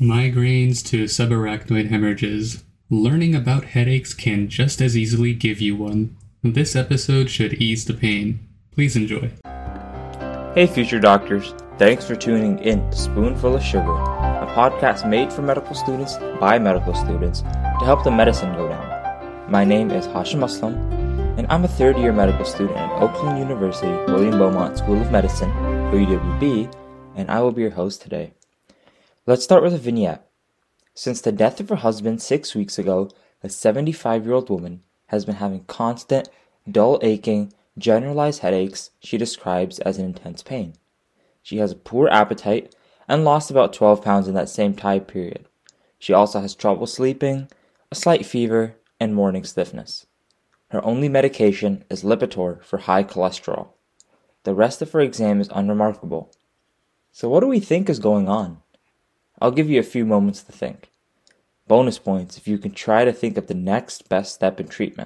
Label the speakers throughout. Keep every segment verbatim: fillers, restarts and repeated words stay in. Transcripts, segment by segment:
Speaker 1: Migraines to subarachnoid hemorrhages. Learning about headaches can just as easily give you one. This episode should ease the pain. Please enjoy.
Speaker 2: Hey future doctors, thanks for tuning in to Spoonful of Sugar, a podcast made for medical students by medical students to help the medicine go down. My name is Hashim Aslam, and I'm a third year medical student at Oakland University William Beaumont School of Medicine, or U W B, and I will be your host today. Let's start with a vignette. Since the death of her husband six weeks ago, a seventy-five-year-old woman has been having constant, dull aching, generalized headaches she describes as an intense pain. She has a poor appetite and lost about twelve pounds in that same time period. She also has trouble sleeping, a slight fever, and morning stiffness. Her only medication is Lipitor for high cholesterol. The rest of her exam is unremarkable. So what do we think is going on? I'll give you a few moments to think. Bonus points if you can try to think of the next best step in treatment.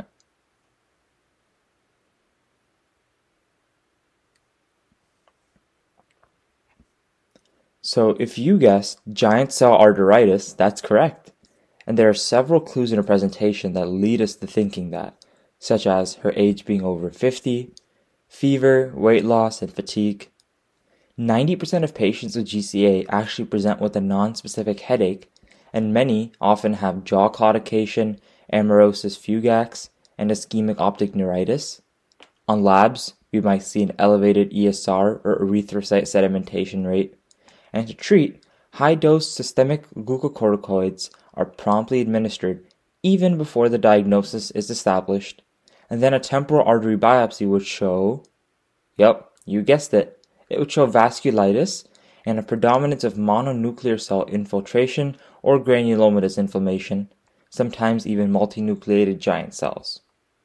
Speaker 2: So if you guessed giant cell arteritis, that's correct. And there are several clues in her presentation that lead us to thinking that, such as her age being over fifty, fever, weight loss, and fatigue. ninety percent of patients with G C A actually present with a non-specific headache, and many often have jaw claudication, amaurosis fugax, and ischemic optic neuritis. On labs, we might see an elevated E S R or erythrocyte sedimentation rate. And to treat, high-dose systemic glucocorticoids are promptly administered even before the diagnosis is established, and then a temporal artery biopsy would show, yep, you guessed it, it would show vasculitis and a predominance of mononuclear cell infiltration or granulomatous inflammation, sometimes even multinucleated giant cells.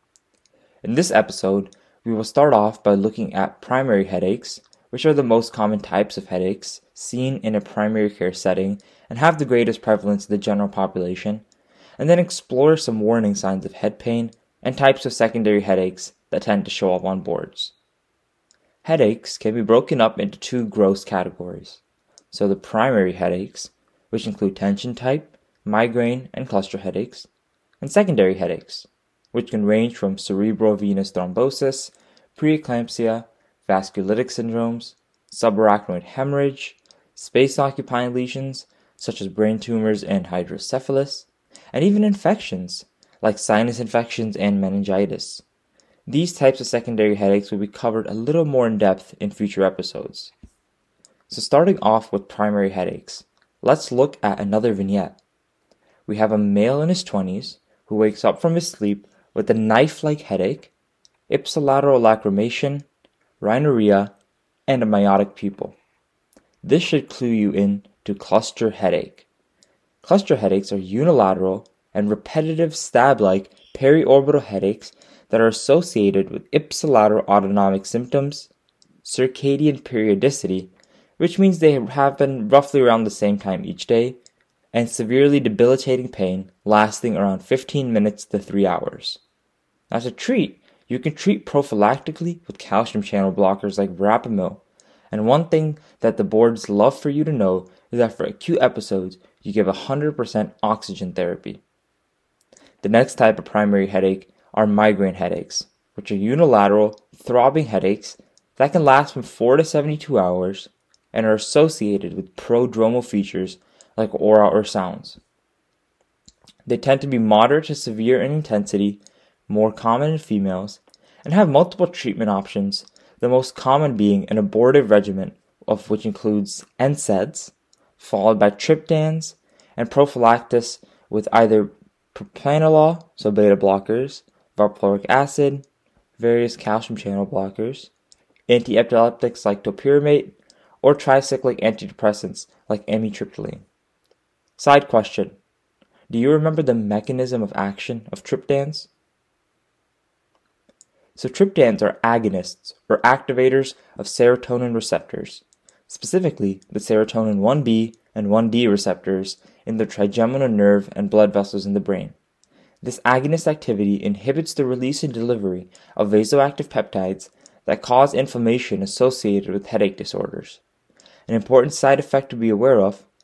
Speaker 2: In this episode, we will start off by looking at primary headaches, which are the most common types of headaches seen in a primary care setting and have the greatest prevalence in the general population, and then explore some warning signs of head pain and types of secondary headaches that tend to show up on boards. Headaches can be broken up into two gross categories. So the primary headaches, which include tension type, migraine, and cluster headaches, and secondary headaches, which can range from cerebral venous thrombosis, preeclampsia, vasculitic syndromes, subarachnoid hemorrhage, space-occupying lesions such as brain tumors and hydrocephalus, and even infections like sinus infections and meningitis. These types of secondary headaches will be covered a little more in depth in future episodes. So starting off with primary headaches, let's look at another vignette. We have a male in his twenties who wakes up from his sleep with a knife-like headache, ipsilateral lacrimation, rhinorrhea, and a myotic pupil. This should clue you in to cluster headache. Cluster headaches are unilateral and repetitive stab-like periorbital headaches that are associated with ipsilateral autonomic symptoms, circadian periodicity, which means they happen roughly around the same time each day, and severely debilitating pain lasting around fifteen minutes to three hours. Now to treat, you can treat prophylactically with calcium channel blockers like verapamil, and one thing that the boards love for you to know is that for acute episodes, you give one hundred percent oxygen therapy. The next type of primary headache are migraine headaches, which are unilateral, throbbing headaches that can last from four to seventy-two hours and are associated with prodromal features like aura or sounds. They tend to be moderate to severe in intensity, more common in females, and have multiple treatment options, the most common being an abortive regimen of which includes N SAIDs, followed by triptans, and prophylaxis with either propranolol, so beta blockers, valproic acid, various calcium channel blockers, anti-epileptics like topiramate, or tricyclic antidepressants like amitriptyline. Side question: do you remember the mechanism of action of triptans? So triptans are agonists or activators of serotonin receptors, specifically the serotonin one B and one D receptors in the trigeminal nerve and blood vessels in the brain. This agonist activity inhibits the release and delivery of vasoactive peptides that cause inflammation associated with headache disorders. An important side effect to be aware of,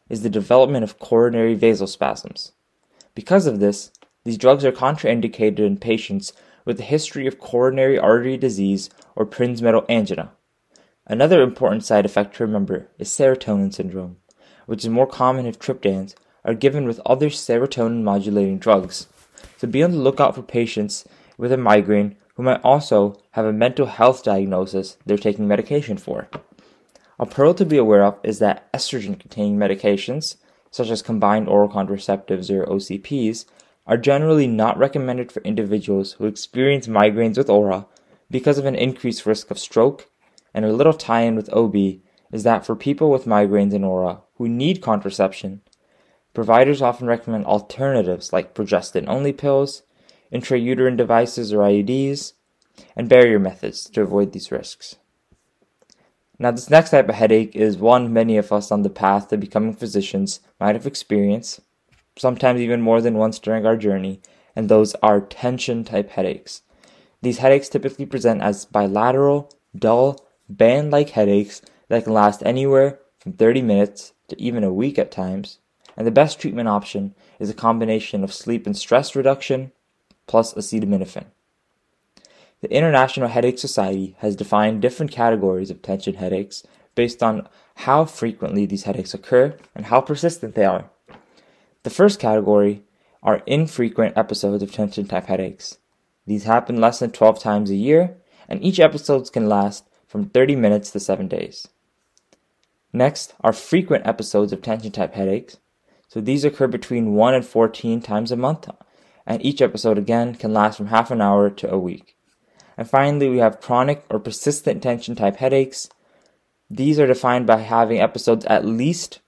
Speaker 2: is the development of coronary vasospasms. Because of this, these drugs are contraindicated in patients with a history of coronary artery disease or Prinzmetal angina. Another important side effect to remember is serotonin syndrome, which is more common if triptans are given with other serotonin modulating drugs. So be on the lookout for patients with a migraine who might also have a mental health diagnosis they're taking medication for. A pearl to be aware of is that estrogen-containing medications, such as combined oral contraceptives or O C Ps, are generally not recommended for individuals who experience migraines with aura because of an increased risk of stroke, and a little tie-in with O B is that for people with migraines and aura who need contraception, providers often recommend alternatives like progestin-only pills, intrauterine devices or I U Ds, and barrier methods to avoid these risks. Now, this next type of headache is one many of us on the path to becoming physicians might have experienced, sometimes even more than once during our journey, and those are tension-type headaches. These headaches typically present as bilateral, dull, band-like headaches that can last anywhere from thirty minutes to even a week at times, and the best treatment option is a combination of sleep and stress reduction plus acetaminophen. The International Headache Society has defined different categories of tension headaches based on how frequently these headaches occur and how persistent they are. The first category are infrequent episodes of tension-type headaches. These happen less than twelve times a year, and each episode can last from thirty minutes to seven days. Next are frequent episodes of tension-type headaches. So these occur between one and fourteen times a month, and each episode again can last from half an hour to a week. And finally, we have chronic or persistent tension-type headaches. These are defined by having episodes at least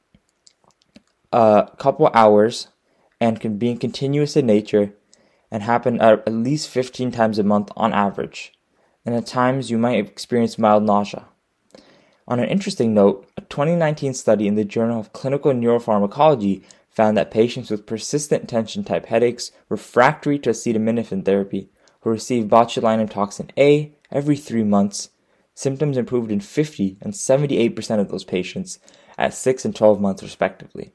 Speaker 2: a couple hours and can be continuous in nature and happen at, at least fifteen times a month on average. And at times, you might experience mild nausea. On an interesting note, a twenty nineteen study in the Journal of Clinical Neuropharmacology found that patients with persistent tension-type headaches refractory to acetaminophen therapy who received botulinum toxin A every three months, symptoms improved in fifty and seventy-eight percent of those patients at six and twelve months respectively.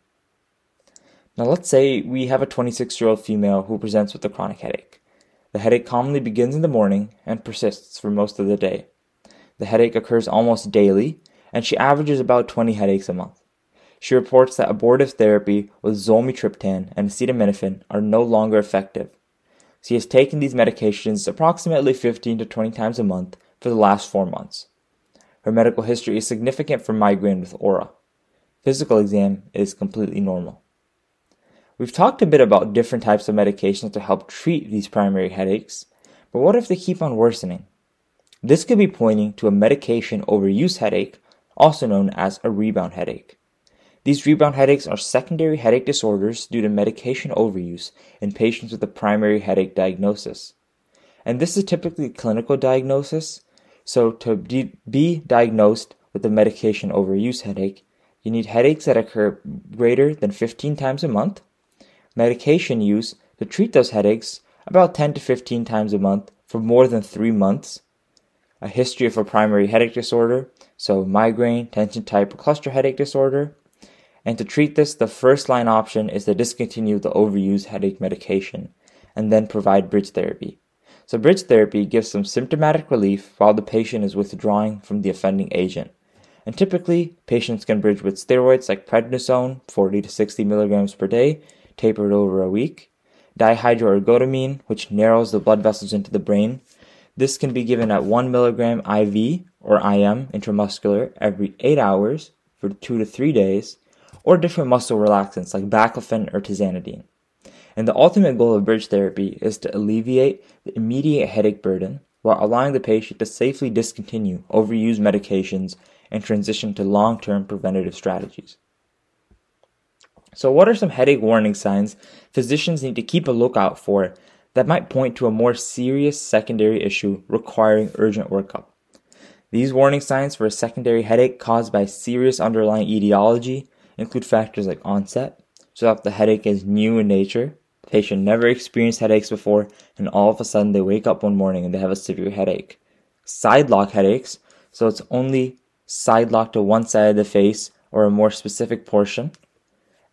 Speaker 2: Now let's say we have a twenty-six-year-old female who presents with a chronic headache. The headache commonly begins in the morning and persists for most of the day. The headache occurs almost daily, and she averages about twenty headaches a month. She reports that abortive therapy with zolmitriptan and acetaminophen are no longer effective. She has taken these medications approximately fifteen to twenty times a month for the last four months. Her medical history is significant for migraine with aura. Physical exam is completely normal. We've talked a bit about different types of medications to help treat these primary headaches, but what if they keep on worsening? This could be pointing to a medication overuse headache, also known as a rebound headache. These rebound headaches are secondary headache disorders due to medication overuse in patients with a primary headache diagnosis. And this is typically a clinical diagnosis, so to de- be diagnosed with a medication overuse headache, you need headaches that occur greater than fifteen times a month, medication use to treat those headaches about ten to fifteen times a month for more than three months, a history of a primary headache disorder, so migraine, tension type, or cluster headache disorder. And to treat this, the first line option is to discontinue the overused headache medication and then provide bridge therapy. So bridge therapy gives some symptomatic relief while the patient is withdrawing from the offending agent. And typically, patients can bridge with steroids like prednisone, forty to sixty milligrams per day, tapered over a week, dihydroergotamine, which narrows the blood vessels into the brain. This can be given at one milligram I V or I M intramuscular every eight hours for two to three days, or different muscle relaxants like baclofen or tizanidine. And the ultimate goal of bridge therapy is to alleviate the immediate headache burden while allowing the patient to safely discontinue overused medications and transition to long-term preventative strategies. So what are some headache warning signs physicians need to keep a lookout for that might point to a more serious secondary issue requiring urgent workup? These warning signs for a secondary headache caused by serious underlying etiology include factors like onset, so if the headache is new in nature, the patient never experienced headaches before, and all of a sudden they wake up one morning and they have a severe headache. Side lock headaches, so it's only side locked to one side of the face or a more specific portion.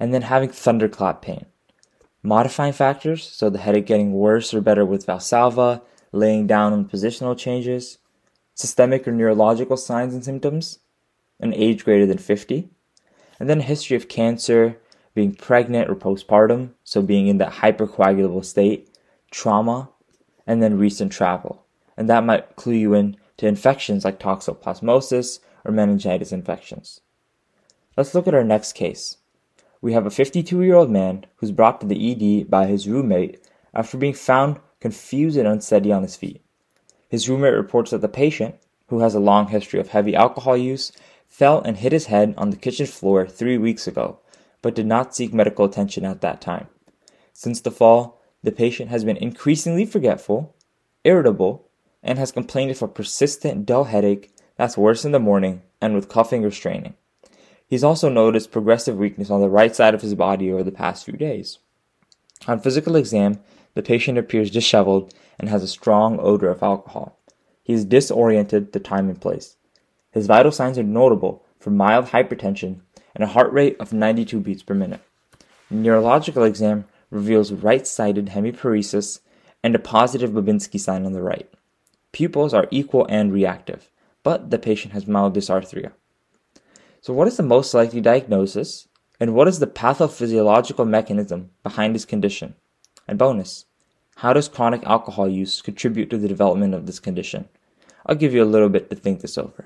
Speaker 2: and then having thunderclap pain. Modifying factors, so the headache getting worse or better with Valsalva, laying down on positional changes, systemic or neurological signs and symptoms, an age greater than fifty, and then a history of cancer, being pregnant or postpartum, so being in that hypercoagulable state, trauma, and then recent travel. And that might clue you in to infections like toxoplasmosis or meningitis infections. Let's look at our next case. We have a fifty-two-year-old man who's brought to the E D by his roommate after being found confused and unsteady on his feet. His roommate reports that the patient, who has a long history of heavy alcohol use, fell and hit his head on the kitchen floor three weeks ago, but did not seek medical attention at that time. Since the fall, the patient has been increasingly forgetful, irritable, and has complained of a persistent dull headache that's worse in the morning and with coughing or straining. He's also noticed progressive weakness on the right side of his body over the past few days. On physical exam, the patient appears disheveled and has a strong odor of alcohol. He is disoriented to time and place. His vital signs are notable for mild hypertension and a heart rate of ninety-two beats per minute. The neurological exam reveals right-sided hemiparesis and a positive Babinski sign on the right. Pupils are equal and reactive, but the patient has mild dysarthria. So what is the most likely diagnosis, and what is the pathophysiological mechanism behind this condition? And bonus, how does chronic alcohol use contribute to the development of this condition? I'll give you a little bit to think this over.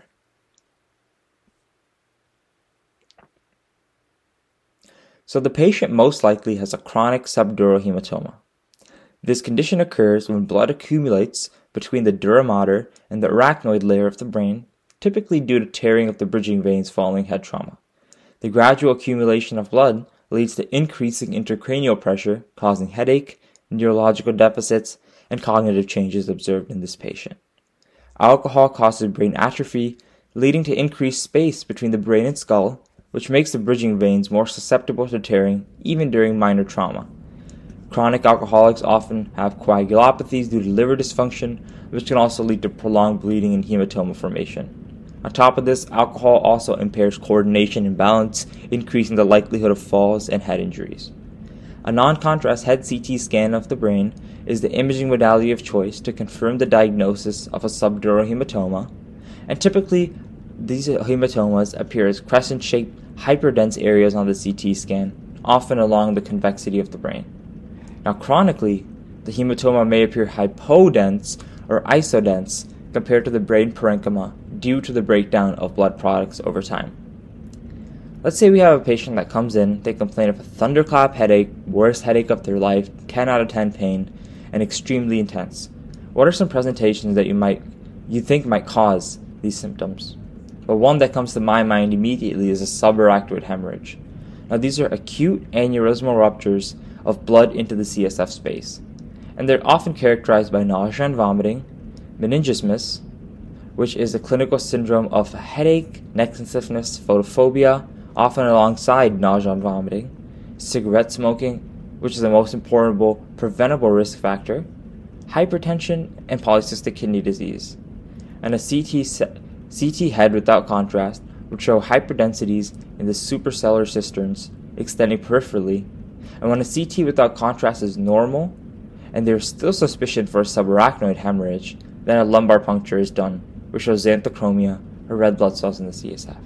Speaker 2: So the patient most likely has a chronic subdural hematoma. This condition occurs when blood accumulates between the dura mater and the arachnoid layer of the brain, typically due to tearing of the bridging veins following head trauma. The gradual accumulation of blood leads to increasing intracranial pressure, causing headache, neurological deficits, and cognitive changes observed in this patient. Alcohol causes brain atrophy, leading to increased space between the brain and skull, which makes the bridging veins more susceptible to tearing even during minor trauma. Chronic alcoholics often have coagulopathies due to liver dysfunction, which can also lead to prolonged bleeding and hematoma formation. On top of this, alcohol also impairs coordination and balance, increasing the likelihood of falls and head injuries. A non-contrast head C T scan of the brain is the imaging modality of choice to confirm the diagnosis of a subdural hematoma, and typically these hematomas appear as crescent-shaped, hyperdense areas on the C T scan, often along the convexity of the brain. Now, chronically, the hematoma may appear hypodense or isodense compared to the brain parenchyma due to the breakdown of blood products over time. Let's say we have a patient that comes in, they complain of a thunderclap headache, worst headache of their life, ten out of ten pain, and extremely intense. What are some presentations that you might you think might cause these symptoms? But one that comes to my mind immediately is a subarachnoid hemorrhage. Now, these are acute aneurysmal ruptures of blood into the C S F space, and they're often characterized by nausea and vomiting, meningismus, which is a clinical syndrome of headache, neck stiffness, photophobia, often alongside nausea and vomiting, cigarette smoking, which is the most important preventable risk factor, hypertension, and polycystic kidney disease. And a C T, C T head without contrast would show hyperdensities in the suprasellar cisterns extending peripherally, and when a C T without contrast is normal, and there's still suspicion for a subarachnoid hemorrhage, then a lumbar puncture is done, which shows xanthochromia or red blood cells in the C S F.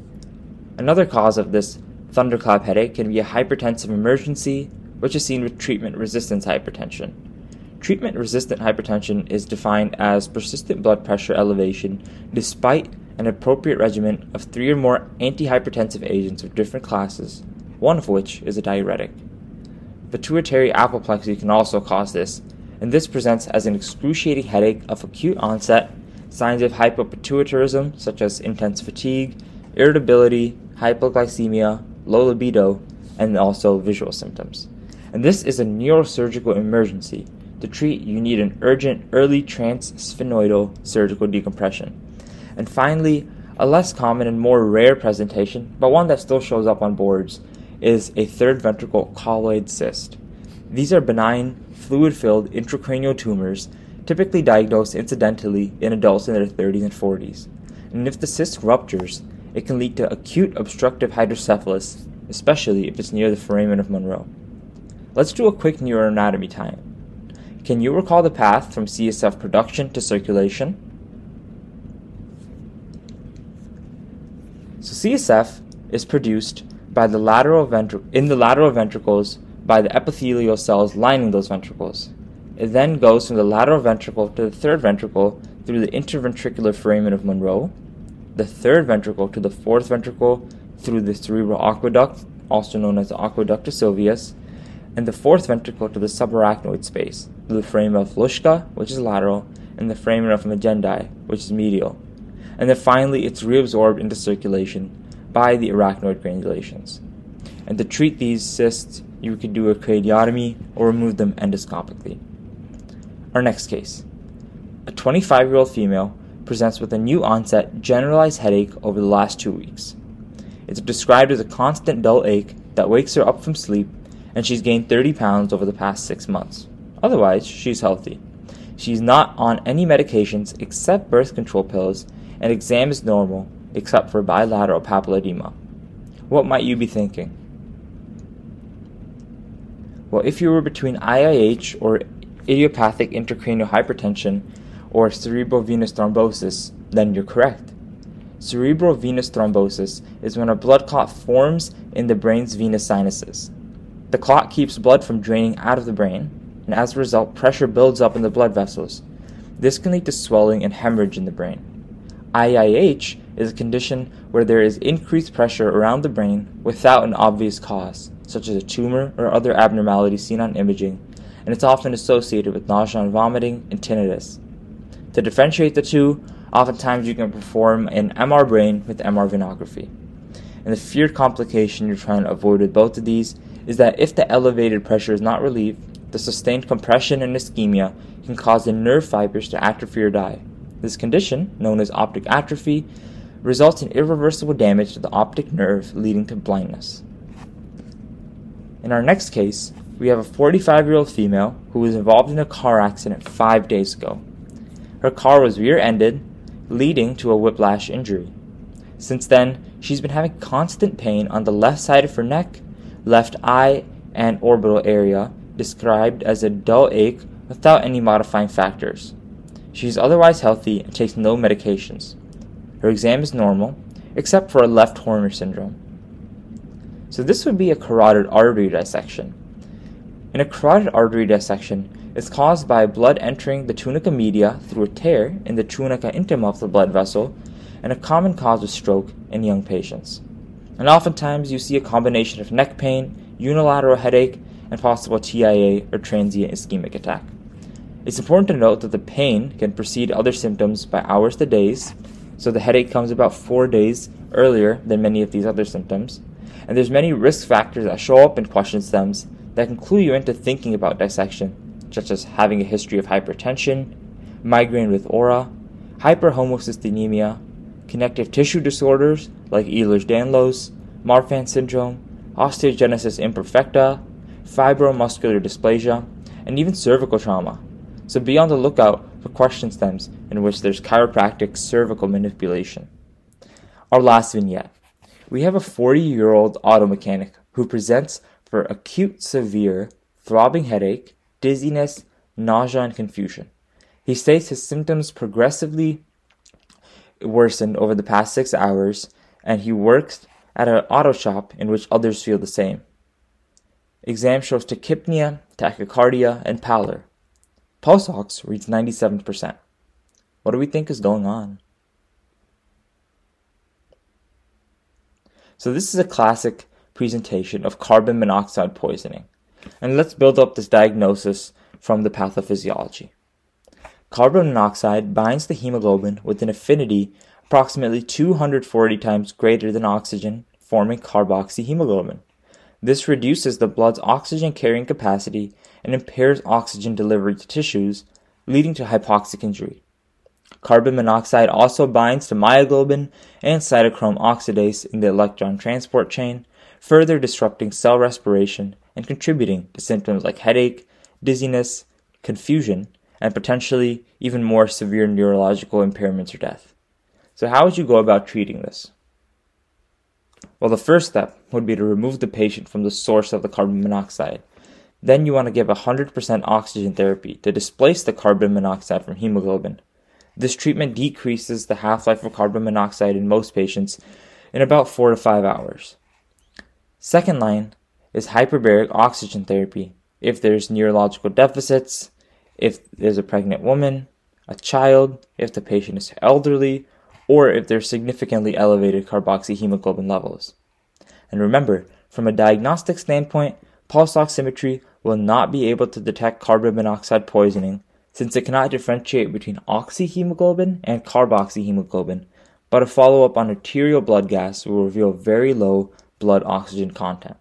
Speaker 2: Another cause of this thunderclap headache can be a hypertensive emergency, which is seen with treatment-resistant hypertension. Treatment-resistant hypertension is defined as persistent blood pressure elevation despite an appropriate regimen of three or more antihypertensive agents of different classes, one of which is a diuretic. Pituitary apoplexy can also cause this, and this presents as an excruciating headache of acute onset, signs of hypopituitarism such as intense fatigue, irritability, hypoglycemia, low libido, and also visual symptoms. And this is a neurosurgical emergency. To treat, you need an urgent early transsphenoidal surgical decompression. And finally, a less common and more rare presentation, but one that still shows up on boards, is a third ventricle colloid cyst. These are benign, fluid-filled intracranial tumors, typically diagnosed incidentally in adults in their thirties and forties. And if the cyst ruptures, it can lead to acute obstructive hydrocephalus, especially if it's near the foramen of Monro. Let's do a quick neuroanatomy time. Can you recall the path from C S F production to circulation? So C S F is produced by the lateral ventri- in the lateral ventricles by the epithelial cells lining those ventricles. It then goes from the lateral ventricle to the third ventricle through the interventricular foramen of Monro, the third ventricle to the fourth ventricle through the cerebral aqueduct, also known as the aqueductus sylvius, and the fourth ventricle to the subarachnoid space, through the foramen of Luschka, which is lateral, and the foramen of Magendai, which is medial. And then finally, it's reabsorbed into circulation by the arachnoid granulations. And to treat these cysts, you could do a cradiotomy or remove them endoscopically. Our next case. A twenty-five-year-old female presents with a new onset generalized headache over the last two weeks. It's described as a constant dull ache that wakes her up from sleep, and she's gained thirty pounds over the past six months. Otherwise, she's healthy. She's not on any medications except birth control pills, and exam is normal except for bilateral papilledema. What might you be thinking? Well, if you were between I I H or idiopathic intracranial hypertension or cerebral venous thrombosis, then you're correct. Cerebral venous thrombosis is when a blood clot forms in the brain's venous sinuses. The clot keeps blood from draining out of the brain, and as a result, pressure builds up in the blood vessels. This can lead to swelling and hemorrhage in the brain. I I H is a condition where there is increased pressure around the brain without an obvious cause, such as a tumor or other abnormality seen on imaging, and it's often associated with nausea and vomiting and tinnitus. To differentiate the two, oftentimes you can perform an M R brain with M R venography. And the feared complication you're trying to avoid with both of these is that if the elevated pressure is not relieved, the sustained compression and ischemia can cause the nerve fibers to atrophy or die. This condition, known as optic atrophy, results in irreversible damage to the optic nerve, leading to blindness. In our next case, we have a forty-five-year-old female who was involved in a car accident five days ago. Her car was rear-ended, leading to a whiplash injury. Since then, she's been having constant pain on the left side of her neck, left eye, and orbital area, described as a dull ache without any modifying factors. She is otherwise healthy and takes no medications. Her exam is normal, except for a left Horner syndrome. So this would be a carotid artery dissection. In a carotid artery dissection, it's caused by blood entering the tunica media through a tear in the tunica intima of the blood vessel, and a common cause of stroke in young patients. And oftentimes you see a combination of neck pain, unilateral headache, and possible T I A or transient ischemic attack. It's important to note that the pain can precede other symptoms by hours to days, so the headache comes about four days earlier than many of these other symptoms, and there's many risk factors that show up in question stems that can clue you into thinking about dissection, such as having a history of hypertension, migraine with aura, hyperhomocystinemia, connective tissue disorders like Ehlers-Danlos, Marfan syndrome, osteogenesis imperfecta, fibromuscular dysplasia, and even cervical trauma. So be on the lookout for question stems in which there's chiropractic cervical manipulation. Our last vignette. We have a forty-year-old auto mechanic who presents for acute severe throbbing headache, dizziness, nausea, and confusion. He states his symptoms progressively worsened over the past six hours, and he works at an auto shop in which others feel the same. Exam shows tachypnea, tachycardia, and pallor. Pulse ox reads ninety-seven percent. What do we think is going on? So this is a classic presentation of carbon monoxide poisoning. And let's build up this diagnosis from the pathophysiology. Carbon monoxide binds the hemoglobin with an affinity approximately two hundred forty times greater than oxygen, forming carboxyhemoglobin. This reduces the blood's oxygen carrying capacity and impairs oxygen delivery to tissues, leading to hypoxic injury. Carbon monoxide also binds to myoglobin and cytochrome oxidase in the electron transport chain, further disrupting cell respiration and contributing to symptoms like headache, dizziness, confusion, and potentially even more severe neurological impairments or death. So how would you go about treating this? Well, the first step would be to remove the patient from the source of the carbon monoxide. Then you want to give one hundred percent oxygen therapy to displace the carbon monoxide from hemoglobin. This treatment decreases the half-life of carbon monoxide in most patients in about four to five hours. Second line is hyperbaric oxygen therapy if there's neurological deficits, if there's a pregnant woman, a child, if the patient is elderly, or if there's significantly elevated carboxyhemoglobin levels. And remember, from a diagnostic standpoint, pulse oximetry will not be able to detect carbon monoxide poisoning since it cannot differentiate between oxyhemoglobin and carboxyhemoglobin, but a follow-up on arterial blood gas will reveal very low blood oxygen content.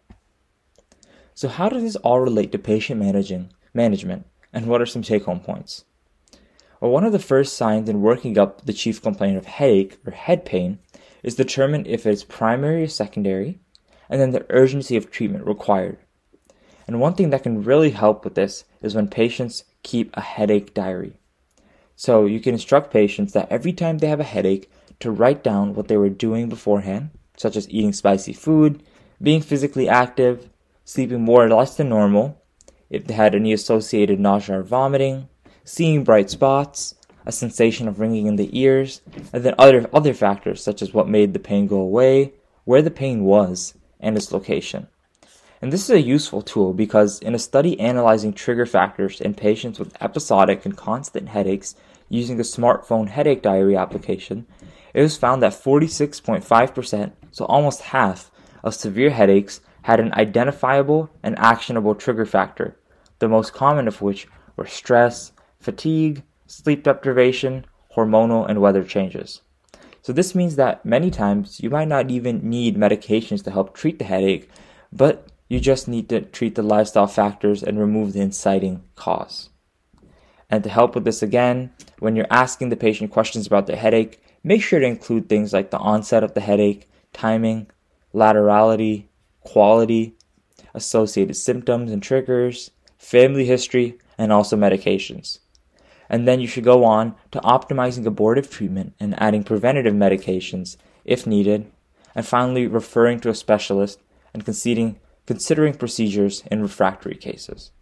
Speaker 2: So how does this all relate to patient managing, management, and what are some take-home points? Well, one of the first signs in working up the chief complaint of headache or head pain is determine if it's primary or secondary, and then the urgency of treatment required. And one thing that can really help with this is when patients keep a headache diary. So you can instruct patients that every time they have a headache to write down what they were doing beforehand, such as eating spicy food, being physically active, sleeping more or less than normal, if they had any associated nausea or vomiting, seeing bright spots, a sensation of ringing in the ears, and then other, other factors such as what made the pain go away, where the pain was, and its location. And this is a useful tool because in a study analyzing trigger factors in patients with episodic and constant headaches using the smartphone headache diary application, it was found that forty-six point five percent, so almost half, of severe headaches had an identifiable and actionable trigger factor, the most common of which were stress, fatigue, sleep deprivation, hormonal, and weather changes. So this means that many times you might not even need medications to help treat the headache, but you just need to treat the lifestyle factors and remove the inciting cause. And to help with this again, when you're asking the patient questions about their headache, make sure to include things like the onset of the headache, timing, laterality, quality, associated symptoms and triggers, family history, and also medications. And then you should go on to optimizing abortive treatment and adding preventative medications if needed, and finally referring to a specialist and considering considering procedures in refractory cases.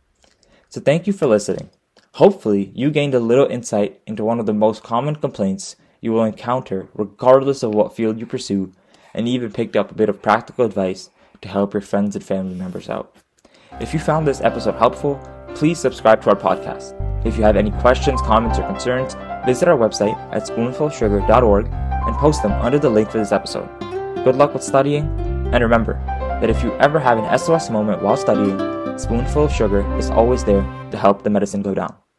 Speaker 2: So thank you for listening. Hopefully, you gained a little insight into one of the most common complaints you will encounter regardless of what field you pursue, and even picked up a bit of practical advice to help your friends and family members out. If you found this episode helpful, please subscribe to our podcast. If you have any questions, comments, or concerns, visit our website at spoonful sugar dot org and post them under the link for this episode. Good luck with studying, and remember that if you ever have an S O S moment while studying, Spoonful of Sugar is always there to help the medicine go down.